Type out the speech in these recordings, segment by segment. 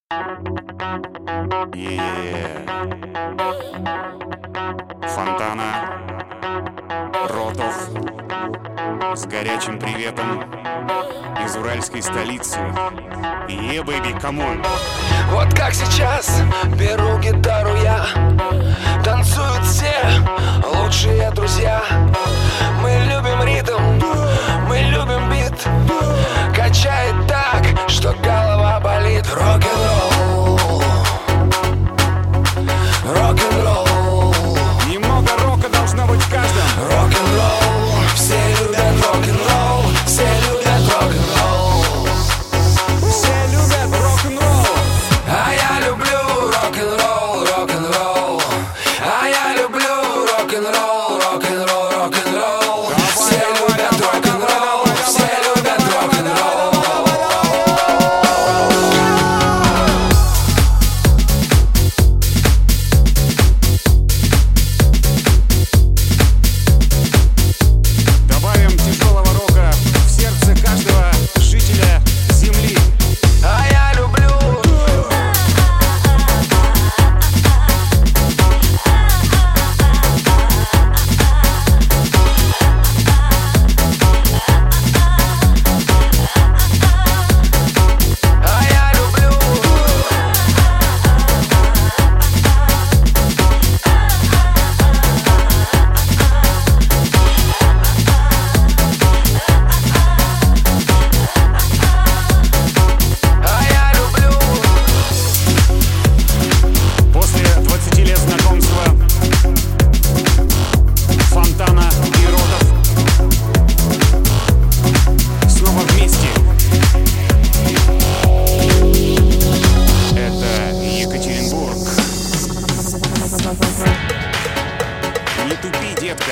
Фонтана, Ротов с горячим приветом из уральской столицы. Бэйби, камон! Вот как сейчас беру гитару я, танцуют все лучшие друзья. Мы любим ритм, мы любим бит, качает так, что голова болит. Рок-н-ролл, рок-н-ролл. Немного рока должно быть в каждом. Рок-н-ролл, все любят рок-н-ролл, все любят рок-н-ролл. Все любят рок-н-ролл. А я люблю рок-н-ролл, рок-н-ролл. А я люблю рок-н-ролл, рок-н-ролл, рок-н-ролл. Все любят рок-н-ролл, все любят рок-н-ролл. Добавим тяжелого рока в сердце каждого жителя земли. А я люблю. А я люблю. А я люблю. После 20 лет знакомства Фонтана и Ротов снова вместе. Это Екатеринбург. Не тупи, детка.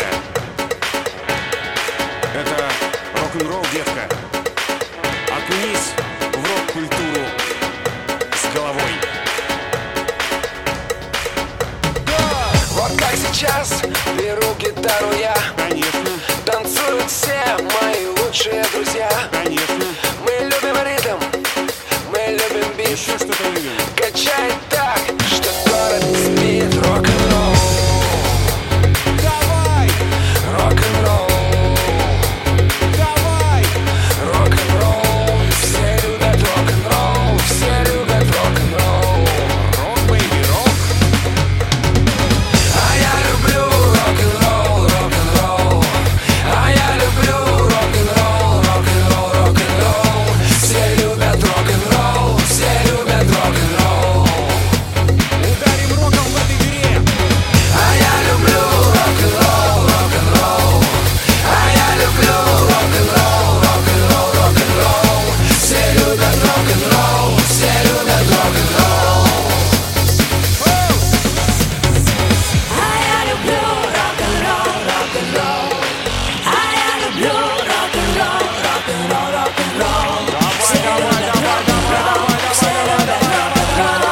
Это рок-н-ролл, детка. Окунись в рок-культуру с головой. Вот как сейчас беру гитару я, Конечно, танцуют все мои лучшие друзья. конечно. Мы любим ритм, мы любим бит, Еще что-то любим. качает так, что город спит. Рок-н-ролл, Давай, рок-н-ролл, давай. рок-н-ролл. Все любят рок-н-ролл, все любят рок-н-ролл. Рок, бэйби, рок. А я люблю рок-н-ролл, рок-н-ролл. А я люблю рок-н-ролл, рок-н-ролл, рок-н-ролл. Все любят рок-н-ролл, все любят рок-н-ролл. Ударим роком в этой дыре. А я люблю рок-н-ролл, рок-н-ролл. А я люблю рок-н-ролл, рок-н-ролл, рок-н-ролл. Все любят рок-н-ролл, все любят рок-н-ролл. А я люблю рок-н-ролл, рок-н-ролл. А я люблю рок-н-ролл, рок-н-ролл, рок-н-ролл. Все любят рок-н-ролл, все любят рок-н-ролл.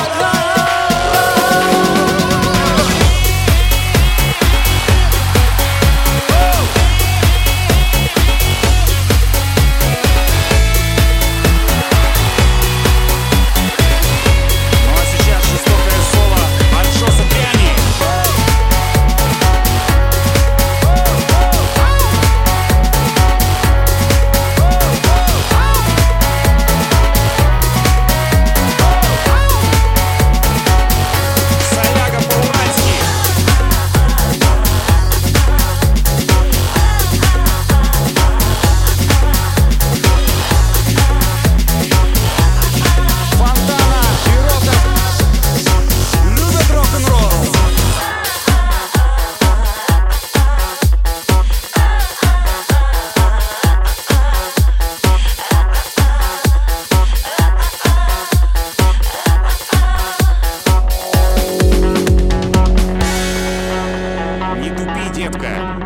Ну а сейчас жестокое соло от Джоса Тряни. Соляга по-уральски. Фонтана и Ротов любят рок-н-ролл. Не тупи, детка.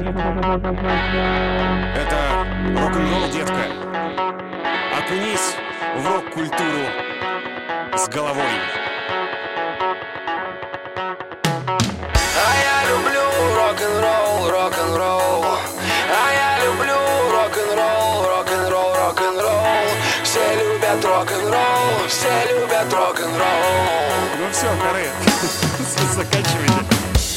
Это рок-н-ролл, детка. Окунись в рок-культуру с головой. А я люблю рок-н-ролл, рок-н-ролл. А я люблю рок-н-ролл, рок-н-ролл, рок-н-ролл. Все любят любят рок-н-ролл, все любят рок-н-ролл. Ну все, коры. Заканчивайте.